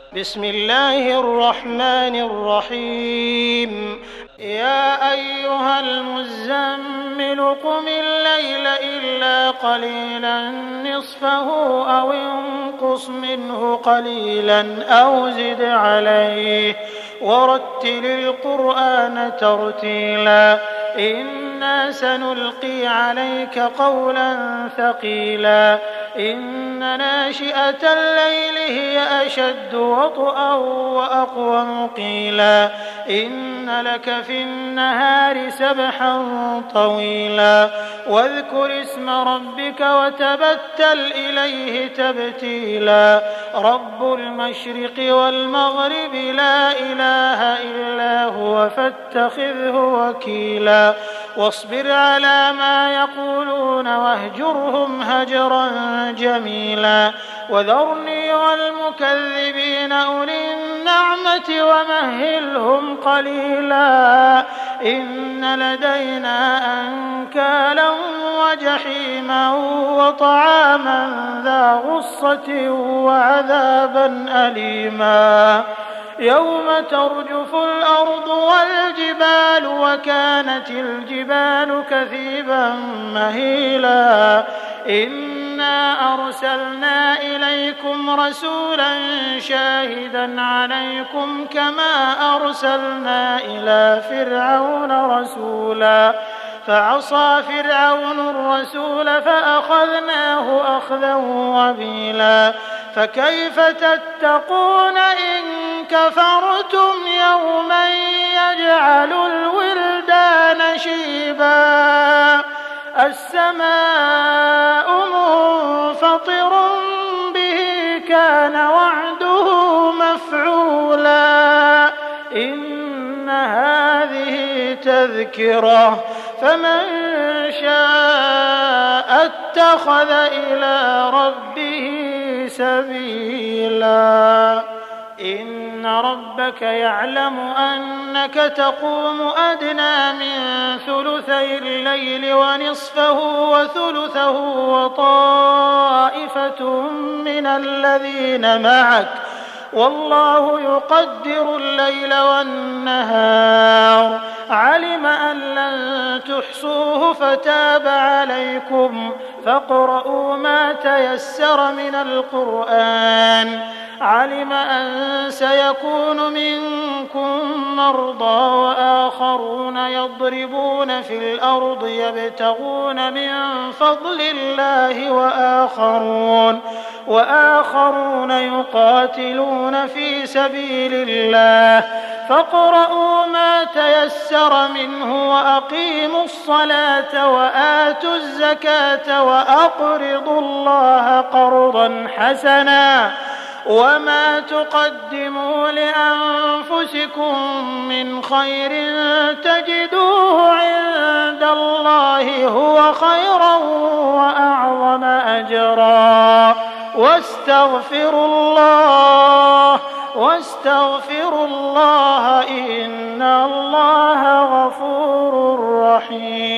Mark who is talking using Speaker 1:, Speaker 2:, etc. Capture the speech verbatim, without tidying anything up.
Speaker 1: بسم الله الرحمن الرحيم يا أيها المزمل قم الليل إلا قليلا نصفه أو انقص منه قليلا أو زد عليه ورتل القرآن ترتيلا إنا سنلقي عليك قولا ثقيلا إن ناشئة الليل هي أشد وطئا وأقوم قيلا إن لك في النهار سبحا طويلا واذكر اسم ربك وتبتل إليه تبتيلا رب المشرق والمغرب لا إله إلا هو فاتخذه وكيلا واصبر على ما يقولون واهجرهم هجرا جميلا وذرني والمكذبين أولي النعمة ومهلهم قليلا إن لدينا أنكالا وجحيما وطعاما ذا غصة وعذابا أليما يوم ترجف الأرض والجبال وكانت الجبال كثيبا مهيلا إنا أرسلنا إليكم رسولا شاهدا عليكم كما أرسلنا إلى فرعون رسولا فعصى فرعون الرسول فأخذناه أخذا وبيلا فكيف تتقون إن كفرتم يوما يجعل الولدان شيبا السماء منفطر به كان وعده مفعولا إن هذه تذكرة فمن شاء اتخذ إلى ربه سبيلا إن ربك يعلم أنك تقوم أدنى من ثلثي الليل ونصفه وثلثه وطائفة من الذين معك والله يقدر الليل والنهار علم أن لن تحصوه فتاب عليكم فاقرؤوا ما تيسر من القرآن علم أن سيكون منكم مرضى وآخرون يضربون في الأرض يبتغون من فضل الله وآخرون وآخرون يقاتلون في سبيل الله فاقرؤوا ما تيسر منه وأقيموا الصلاة وآتوا الزكاة وأقرضوا الله قرضا حسنا وما تقدموا لأنفسكم من خير تجدوه عند الله هو خيرا وأعظم أجرا واستغفروا الله واستغفروا الله إن الله غفور رحيم